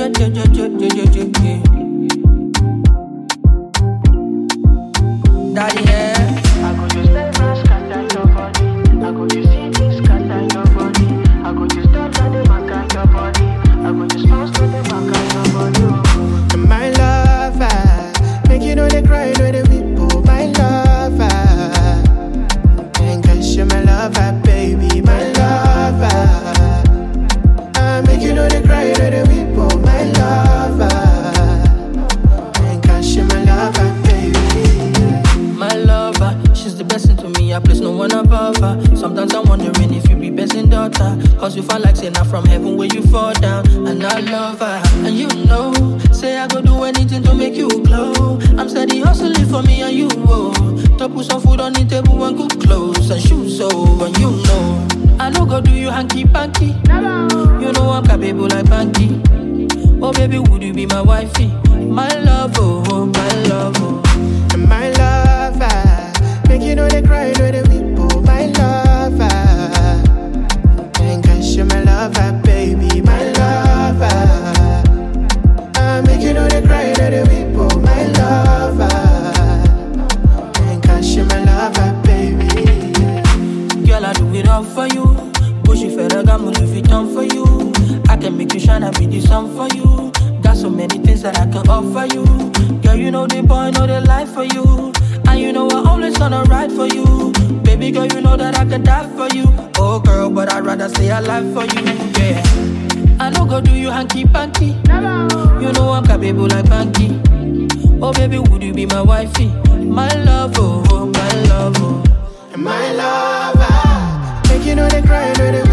Daddy, yeah. I go just let my scatter your body. I go just see this scatter your body. I go just touch on the back of your body. I go just bounce to the back of your body. My lover, make you know they cry, know they weep. Oh, my lover, and cause you're my lover, baby, my lover. Make you know they cry, know they weep. Oh, my lover, and cause you're my lover, baby. My lover, she's the best thing to me. I place no one above her. Sometimes I'm wondering if you be best in daughter. Cause you fall like say not from heaven where you fall down. And I love her, and you know, say I go do anything to make you glow. I'm steady hustling for me and you, oh. To put some food on the table and good clothes and shoes, so and you know I no go do you hanky-panky. You know I'm capable like Banky. Oh baby, would you be my wifey? My love, oh, my love, oh. And my lover, make you know they cry, know they weep. Oh, my lover, and cause you're my lover, baby, my lover. Make you know they cry, know they weep. Oh, my lover, and cause you're my lover, baby. Girl, I do it all for you. Bushy Ferragamo, Louis Vuitton for you. I can make you shine, I be the sun for you. Got so many things that I can offer you. Girl, you know the boy, know the life for you. And you know I always gonna ride for you. Baby girl, you know that I could die for you. Oh girl, but I'd rather stay alive for you, yeah. I no go do you hanky-panky. You know I'm capable like Banky. Oh baby, would you be my wifey? My love, oh, my love, oh. And my lover, make you know they cry, know they